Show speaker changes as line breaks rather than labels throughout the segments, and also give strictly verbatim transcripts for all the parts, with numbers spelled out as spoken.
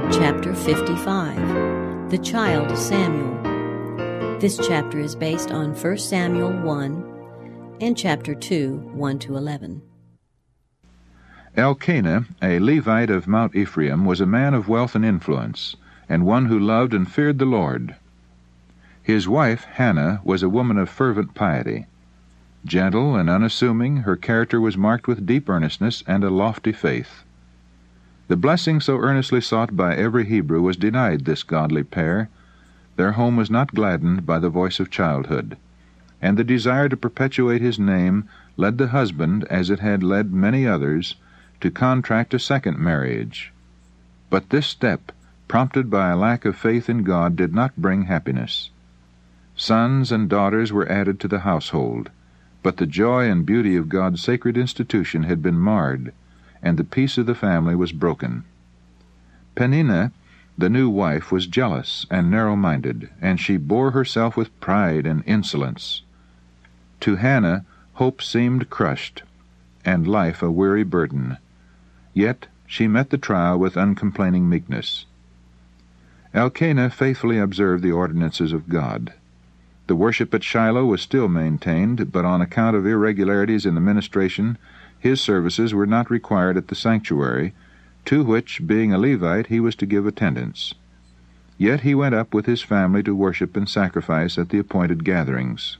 Chapter fifty-five, The Child Samuel. This chapter is based on First Samuel one and chapter two, one to eleven.
Elkanah, a Levite of Mount Ephraim, was a man of wealth and influence, and one who loved and feared the Lord. His wife, Hannah, was a woman of fervent piety. Gentle and unassuming, her character was marked with deep earnestness and a lofty faith. The blessing so earnestly sought by every Hebrew was denied this godly pair. Their home was not gladdened by the voice of childhood, and the desire to perpetuate his name led the husband, as it had led many others, to contract a second marriage. But this step, prompted by a lack of faith in God, did not bring happiness. Sons and daughters were added to the household, but the joy and beauty of God's sacred institution had been marred, and the peace of the family was broken. Peninnah, the new wife, was jealous and narrow-minded, and she bore herself with pride and insolence. To Hannah, hope seemed crushed, and life a weary burden. Yet she met the trial with uncomplaining meekness. Elkanah faithfully observed the ordinances of God. The worship at Shiloh was still maintained, but on account of irregularities in the ministration, his services were not required at the sanctuary, to which, being a Levite, he was to give attendance. Yet he went up with his family to worship and sacrifice at the appointed gatherings.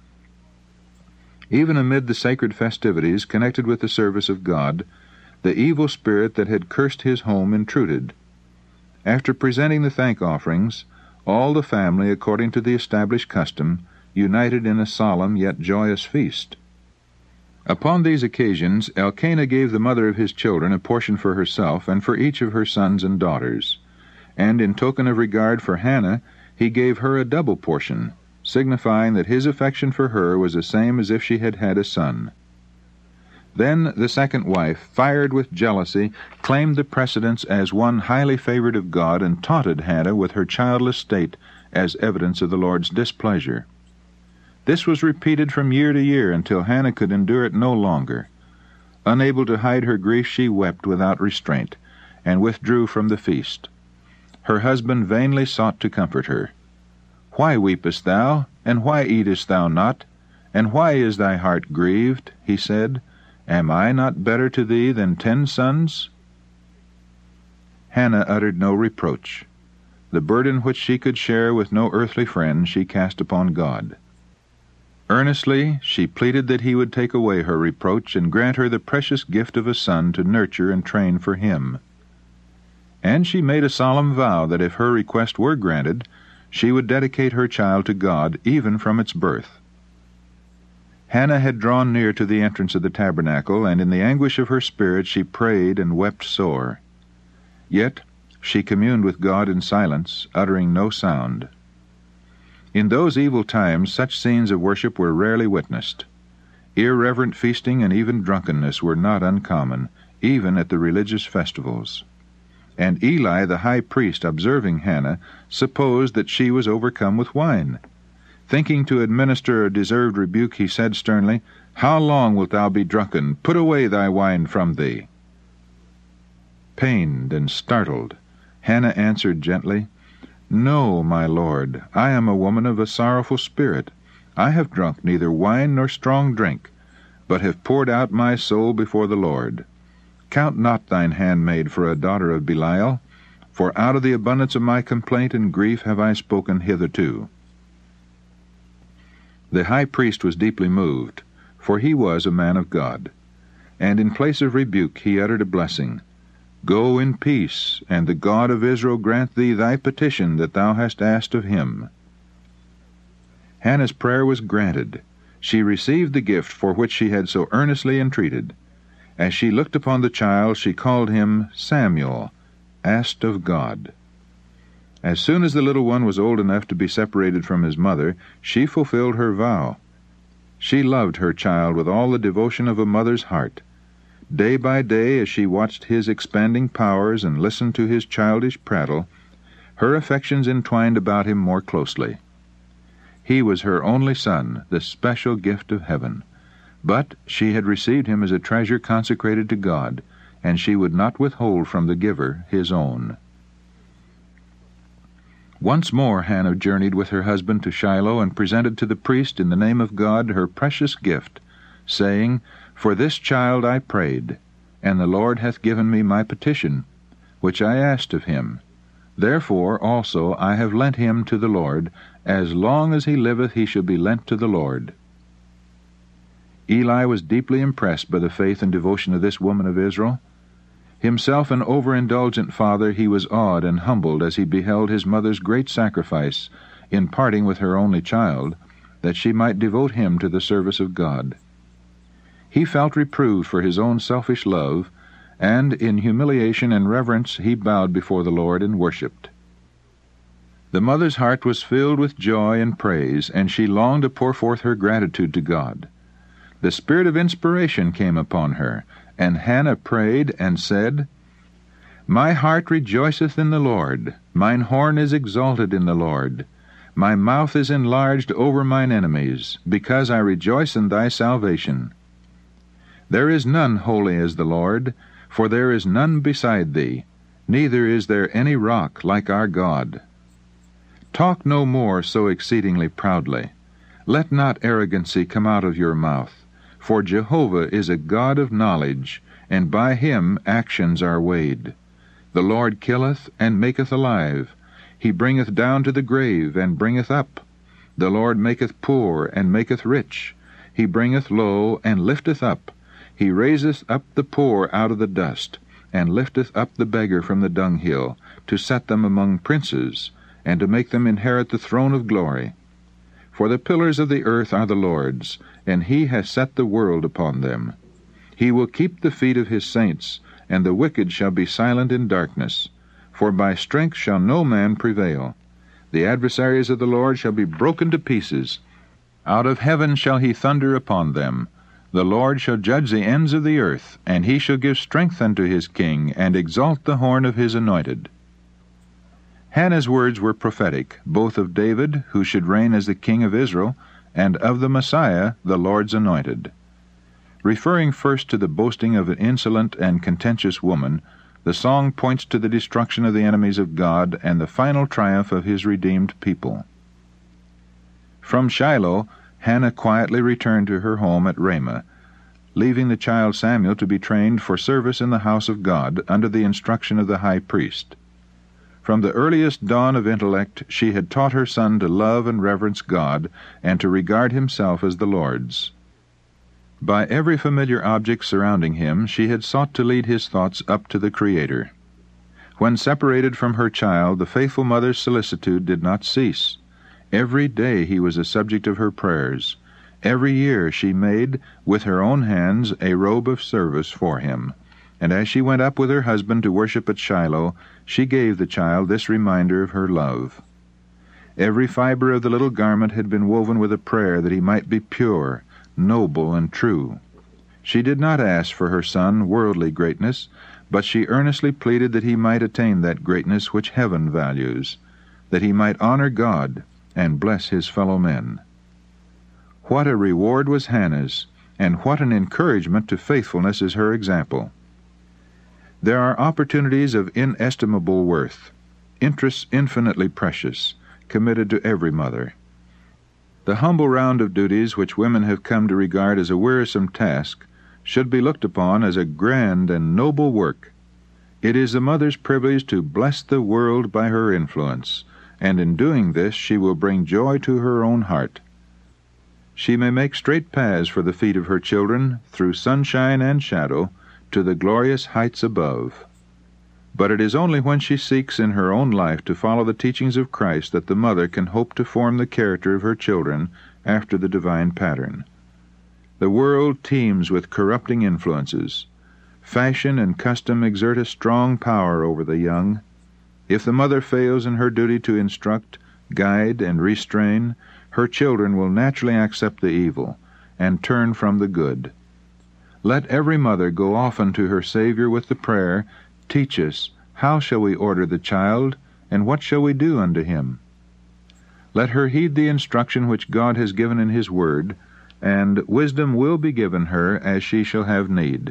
Even amid the sacred festivities connected with the service of God, the evil spirit that had cursed his home intruded. After presenting the thank offerings, all the family, according to the established custom, united in a solemn yet joyous feast. Upon these occasions Elkanah gave the mother of his children a portion for herself and for each of her sons and daughters, and in token of regard for Hannah he gave her a double portion, signifying that his affection for her was the same as if she had had a son. Then the second wife, fired with jealousy, claimed the precedence as one highly favored of God, and taunted Hannah with her childless state as evidence of the Lord's displeasure. This was repeated from year to year until Hannah could endure it no longer. Unable to hide her grief, she wept without restraint, and withdrew from the feast. Her husband vainly sought to comfort her. "Why weepest thou, and why eatest thou not? And why is thy heart grieved?" he said. "Am I not better to thee than ten sons?" Hannah uttered no reproach. The burden which she could share with no earthly friend she cast upon God. Earnestly she pleaded that he would take away her reproach and grant her the precious gift of a son to nurture and train for him. And she made a solemn vow that if her request were granted, she would dedicate her child to God even from its birth. Hannah had drawn near to the entrance of the tabernacle, and in the anguish of her spirit she prayed and wept sore. Yet she communed with God in silence, uttering no sound. In those evil times such scenes of worship were rarely witnessed. Irreverent feasting and even drunkenness were not uncommon, even at the religious festivals. And Eli the high priest, observing Hannah, supposed that she was overcome with wine. Thinking to administer a deserved rebuke, he said sternly, "How long wilt thou be drunken? Put away thy wine from thee." Pained and startled, Hannah answered gently, "No, my lord, I am a woman of a sorrowful spirit. I have drunk neither wine nor strong drink, but have poured out my soul before the Lord. Count not thine handmaid for a daughter of Belial, for out of the abundance of my complaint and grief have I spoken hitherto." The high priest was deeply moved, for he was a man of God, and in place of rebuke he uttered a blessing. "Go in peace, and the God of Israel grant thee thy petition that thou hast asked of him." Hannah's prayer was granted. She received the gift for which she had so earnestly entreated. As she looked upon the child, she called him Samuel, asked of God. As soon as the little one was old enough to be separated from his mother, she fulfilled her vow. She loved her child with all the devotion of a mother's heart. Day by day, as she watched his expanding powers and listened to his childish prattle, her affections entwined about him more closely. He was her only son, the special gift of heaven. But she had received him as a treasure consecrated to God, and she would not withhold from the giver his own. Once more Hannah journeyed with her husband to Shiloh and presented to the priest in the name of God her precious gift, saying, For this child I prayed, and the Lord hath given me my petition, which I asked of him. Therefore also I have lent him to the Lord. As long as he liveth he shall be lent to the Lord. Eli was deeply impressed by the faith and devotion of this woman of Israel. Himself an overindulgent father, he was awed and humbled as he beheld his mother's great sacrifice in parting with her only child, that she might devote him to the service of God. He felt reproved for his own selfish love, and in humiliation and reverence he bowed before the Lord and worshipped. The mother's heart was filled with joy and praise, and she longed to pour forth her gratitude to God. The spirit of inspiration came upon her, and Hannah prayed and said, My heart rejoiceth in the Lord, mine horn is exalted in the Lord. My mouth is enlarged over mine enemies, because I rejoice in thy salvation. There is none holy as the Lord, for there is none beside thee, neither is there any rock like our God. Talk no more so exceedingly proudly. Let not arrogancy come out of your mouth. For Jehovah is a God of knowledge, and by him actions are weighed. The Lord killeth and maketh alive. He bringeth down to the grave and bringeth up. The Lord maketh poor and maketh rich. He bringeth low and lifteth up. He raiseth up the poor out of the dust, and lifteth up the beggar from the dunghill, to set them among princes, and to make them inherit the throne of glory. For the pillars of the earth are the Lord's, and he hath set the world upon them. He will keep the feet of his saints, and the wicked shall be silent in darkness. For by strength shall no man prevail. The adversaries of the Lord shall be broken to pieces. Out of heaven shall he thunder upon them. The Lord shall judge the ends of the earth, and he shall give strength unto his king, and exalt the horn of his anointed. Hannah's words were prophetic, both of David, who should reign as the king of Israel, and of the Messiah, the Lord's anointed. Referring first to the boasting of an insolent and contentious woman, the song points to the destruction of the enemies of God and the final triumph of his redeemed people. From Shiloh, Hannah quietly returned to her home at Ramah, leaving the child Samuel to be trained for service in the house of God under the instruction of the high priest. From the earliest dawn of intellect she had taught her son to love and reverence God, and to regard himself as the Lord's. By every familiar object surrounding him she had sought to lead his thoughts up to the Creator. When separated from her child, the faithful mother's solicitude did not cease. Every day he was a subject of her prayers. Every year she made, with her own hands, a robe of service for him. And as she went up with her husband to worship at Shiloh, she gave the child this reminder of her love. Every fiber of the little garment had been woven with a prayer that he might be pure, noble, and true. She did not ask for her son worldly greatness, but she earnestly pleaded that he might attain that greatness which heaven values, that he might honor God and bless his fellow men. What a reward was Hannah's, and what an encouragement to faithfulness is her example. There are opportunities of inestimable worth, interests infinitely precious, committed to every mother. The humble round of duties which women have come to regard as a wearisome task should be looked upon as a grand and noble work. It is the mother's privilege to bless the world by her influence, and in doing this she will bring joy to her own heart. She may make straight paths for the feet of her children, through sunshine and shadow, to the glorious heights above. But it is only when she seeks in her own life to follow the teachings of Christ that the mother can hope to form the character of her children after the divine pattern. The world teems with corrupting influences. Fashion and custom exert a strong power over the young. If the mother fails in her duty to instruct, guide, and restrain, her children will naturally accept the evil, and turn from the good. Let every mother go often to her Savior with the prayer, Teach us, how shall we order the child, and what shall we do unto him? Let her heed the instruction which God has given in his word, and wisdom will be given her as she shall have need.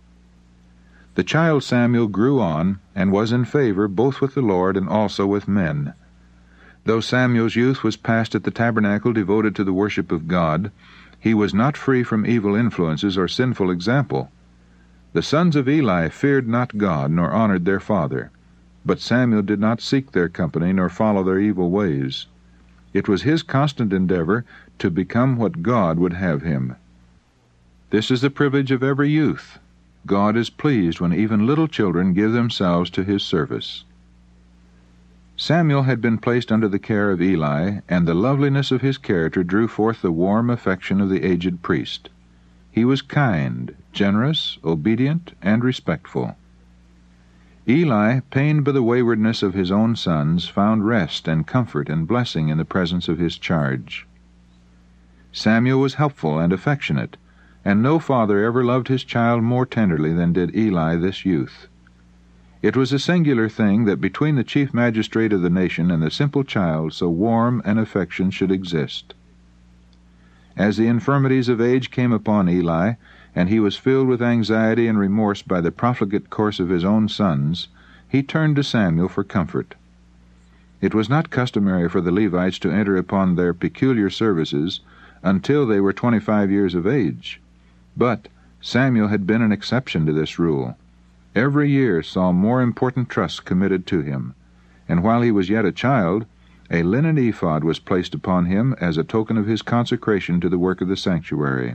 The child Samuel grew on, and was in favor both with the Lord and also with men. Though Samuel's youth was passed at the tabernacle devoted to the worship of God, he was not free from evil influences or sinful example. The sons of Eli feared not God, nor honored their father. But Samuel did not seek their company, nor follow their evil ways. It was his constant endeavor to become what God would have him. This is the privilege of every youth. God is pleased when even little children give themselves to his service. Samuel had been placed under the care of Eli, and the loveliness of his character drew forth the warm affection of the aged priest. He was kind, generous, obedient, and respectful. Eli, pained by the waywardness of his own sons, found rest and comfort and blessing in the presence of his charge. Samuel was helpful and affectionate, and no father ever loved his child more tenderly than did Eli this youth. It was a singular thing that between the chief magistrate of the nation and the simple child so warm an affection should exist. As the infirmities of age came upon Eli, and he was filled with anxiety and remorse by the profligate course of his own sons, he turned to Samuel for comfort. It was not customary for the Levites to enter upon their peculiar services until they were twenty-five years of age. But Samuel had been an exception to this rule. Every year saw more important trusts committed to him, and while he was yet a child, a linen ephod was placed upon him as a token of his consecration to the work of the sanctuary.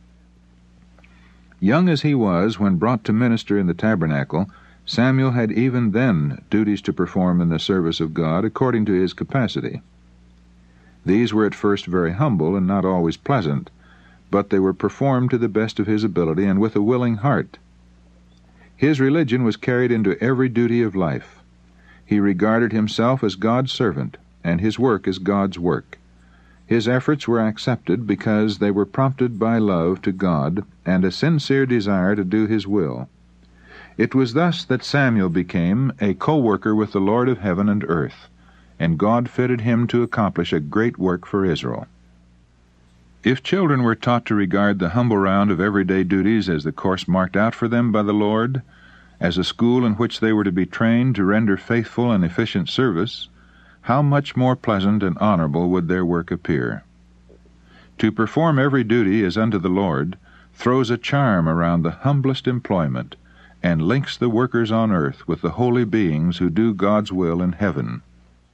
Young as he was when brought to minister in the tabernacle, Samuel had even then duties to perform in the service of God according to his capacity. These were at first very humble and not always pleasant, but they were performed to the best of his ability and with a willing heart. His religion was carried into every duty of life. He regarded himself as God's servant, and his work as God's work. His efforts were accepted because they were prompted by love to God and a sincere desire to do his will. It was thus that Samuel became a co-worker with the Lord of heaven and earth, and God fitted him to accomplish a great work for Israel. If children were taught to regard the humble round of everyday duties as the course marked out for them by the Lord, as a school in which they were to be trained to render faithful and efficient service, how much more pleasant and honorable would their work appear. To perform every duty as unto the Lord throws a charm around the humblest employment, and links the workers on earth with the holy beings who do God's will in heaven.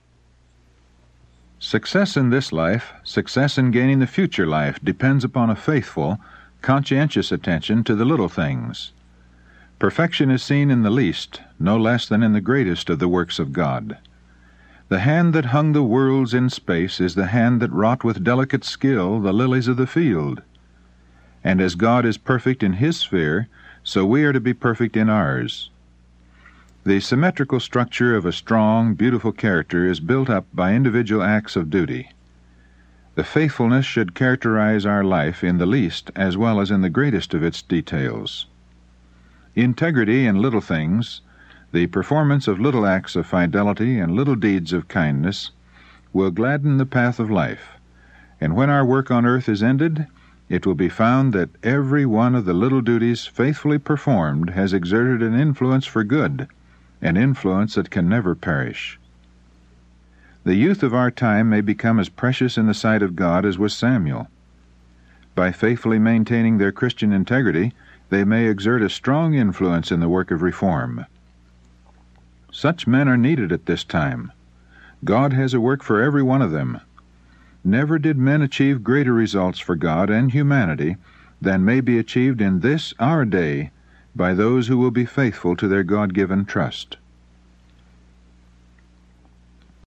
Success in this life, success in gaining the future life, depends upon a faithful, conscientious attention to the little things. Perfection is seen in the least, no less than in the greatest of the works of God. The hand that hung the worlds in space is the hand that wrought with delicate skill the lilies of the field. And as God is perfect in his sphere, so we are to be perfect in ours. The symmetrical structure of a strong, beautiful character is built up by individual acts of duty. The faithfulness should characterize our life in the least as well as in the greatest of its details. Integrity in little things, the performance of little acts of fidelity and little deeds of kindness, will gladden the path of life, and when our work on earth is ended, it will be found that every one of the little duties faithfully performed has exerted an influence for good, an influence that can never perish. The youth of our time may become as precious in the sight of God as was Samuel. By faithfully maintaining their Christian integrity, they may exert a strong influence in the work of reform. Such men are needed at this time. God has a work for every one of them. Never did men achieve greater results for God and humanity than may be achieved in this our day by those who will be faithful to their God-given trust.